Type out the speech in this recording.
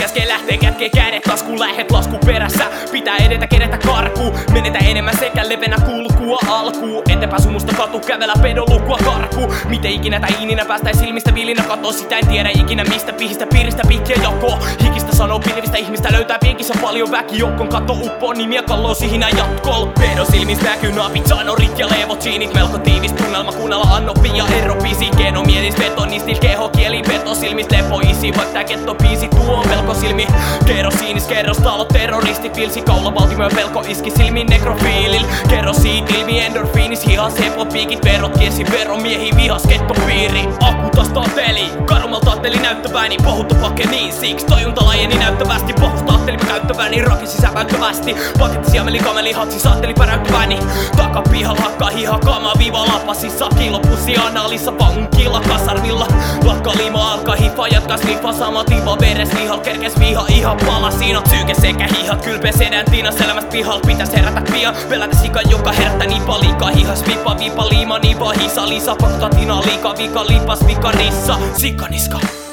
äsken lähtee kätkee kädet taskuun, lähet lasku perässä. Pitää edetä, kerätä karkuun, menetä enemmän sekä levenä kulkua alkuun. Eteenpäin sumusta katu, kävellä pedolukua karkuun. Miten ikinä tai ininä päästäis silmistä vilinä katoo, sitä en tiedä ikinä mistä pihistä piiristä pikkiä jakoo. Hikistä sanoo pilvistä ihmistä löytää piekissä paljon väki, joukon kato uppoo nimiä kalloo sihinä jatkol. Pedon silmistä näkyy napit, sanorit ja leevot siinit, melko tiivis tunnelma kuunnella annopi ja erobiisi. Genomielis betonistil keho kieli peto silmist lepoisi, vaik tää kettobiisi tuo melko silmi. Kerosiinis kerrostalo terroristi pilsi kaula valtimöö pelko iski silmin nekrofiilil. Kerosiit ilmi endorfiinis hihas hepo piikit verot kiesi veromiehi vihas kettopiiri. Akku taas peli, karumalta ajatteli näyttäväni, pohutta pakeniin siksi tajuntalajeni näyttävästi. Pohusta ajatteli mä käyttäväni, rakin sisäpäyttävästi. Paketti siameli kameli hatsi saatteli päräyttäväni. Takapihal hakkaa hiha kama viiva lapasissa. Kilopussi analissa pankilla kasarmilla. Lakka lima alkaa hifa jatkas nifa sama tiiva veres lihal kerkes viha ihan palasina. Psyyke sekä hihat kylpee sedän tiinas elämästä pihal pitäis herätä pian. Pelätä sika joka herättää nipa liikaa hihas vipa liima niva hisa lisa pakkatina liika vika lipas vika rissa sikaniska.